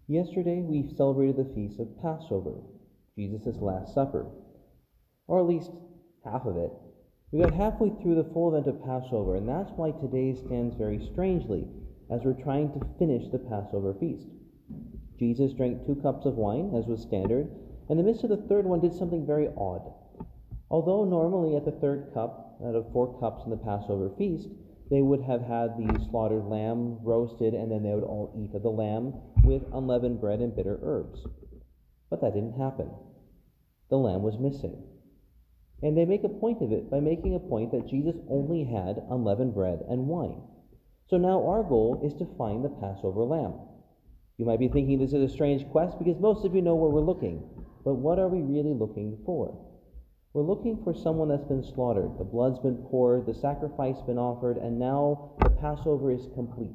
Yesterday we celebrated the feast of Passover, Jesus' Last Supper, or at least half of it. We got halfway through the full event of Passover, and that's why today stands very strangely as we're trying to finish the Passover feast. Jesus drank 2 cups of wine, as was standard, and in the midst of the third one did something very odd. Although normally at the third cup, out of 4 cups in the Passover feast, they would have had the slaughtered lamb roasted, and then they would all eat of the lamb with unleavened bread and bitter herbs. But that didn't happen. The lamb was missing. And they make a point of it by making a point that Jesus only had unleavened bread and wine. So now our goal is to find the Passover lamb. You might be thinking this is a strange quest because most of you know where we're looking. But what are we really looking for? We're looking for someone that's been slaughtered. The blood's been poured, the sacrifice been offered, and now the Passover is complete.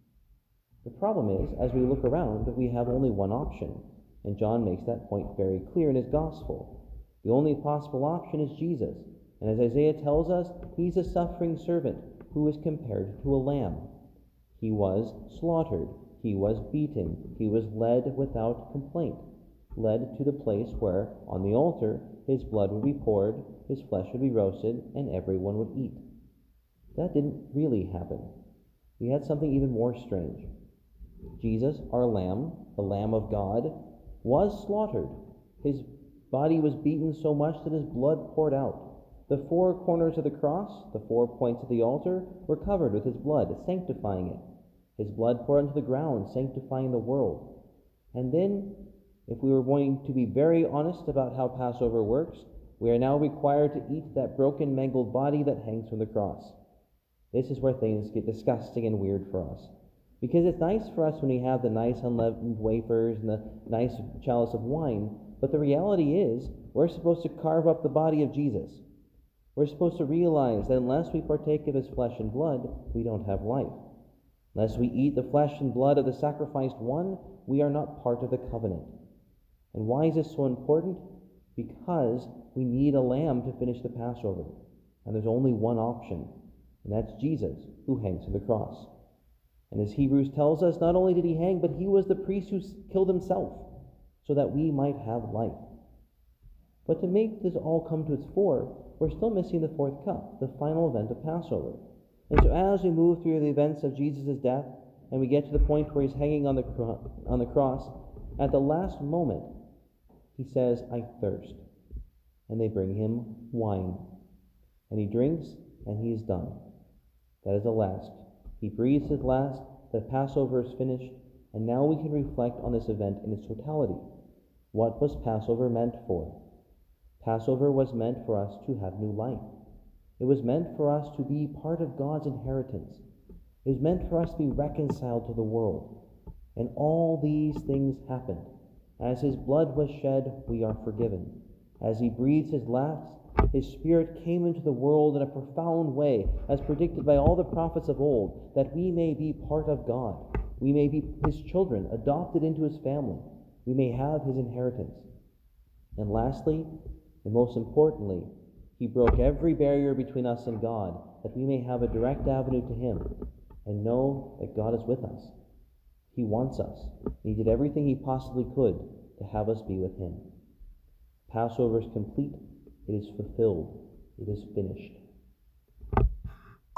The problem is, as we look around, we have only one option, and John makes that point very clear in his gospel. The only possible option is Jesus, and as Isaiah tells us, he's a suffering servant who is compared to a lamb. He was slaughtered, he was beaten, he was led without complaint, led to the place where, on the altar, his blood would be poured, his flesh would be roasted, and everyone would eat. That didn't really happen. We had something even more strange. Jesus, our Lamb, the Lamb of God, was slaughtered. His body was beaten so much that his blood poured out. The 4 corners of the cross, the 4 points of the altar, were covered with his blood, sanctifying it. His blood poured into the ground, sanctifying the world. And then, if we were going to be very honest about how Passover works, we are now required to eat that broken, mangled body that hangs from the cross. This is where things get disgusting and weird for us. Because it's nice for us when we have the nice unleavened wafers and the nice chalice of wine, but the reality is we're supposed to carve up the body of Jesus. We're supposed to realize that unless we partake of his flesh and blood, we don't have life. Unless we eat the flesh and blood of the sacrificed one, we are not part of the covenant. And why is this so important? Because we need a lamb to finish the Passover. And there's only one option, and that's Jesus, who hangs on the cross. And as Hebrews tells us, not only did he hang, but he was the priest who killed himself, so that we might have life. But to make this all come to its fore, we're still missing the 4th cup, the final event of Passover. And so as we move through the events of Jesus' death, and we get to the point where he's hanging on the cross, at the last moment, he says, "I thirst." And they bring him wine. And he drinks, and he is done. That is the last. He breathes his last, the Passover is finished, and now we can reflect on this event in its totality. What was Passover meant for? Passover was meant for us to have new life. It was meant for us to be part of God's inheritance. It was meant for us to be reconciled to the world. And all these things happened. As his blood was shed, we are forgiven. As he breathes his last, his Spirit came into the world in a profound way, as predicted by all the prophets of old, that we may be part of God. We may be his children, adopted into his family. We may have his inheritance. And lastly, and most importantly, he broke every barrier between us and God, that we may have a direct avenue to him and know that God is with us. He wants us, and he did everything he possibly could to have us be with him. Passover is complete. It is fulfilled. It is finished.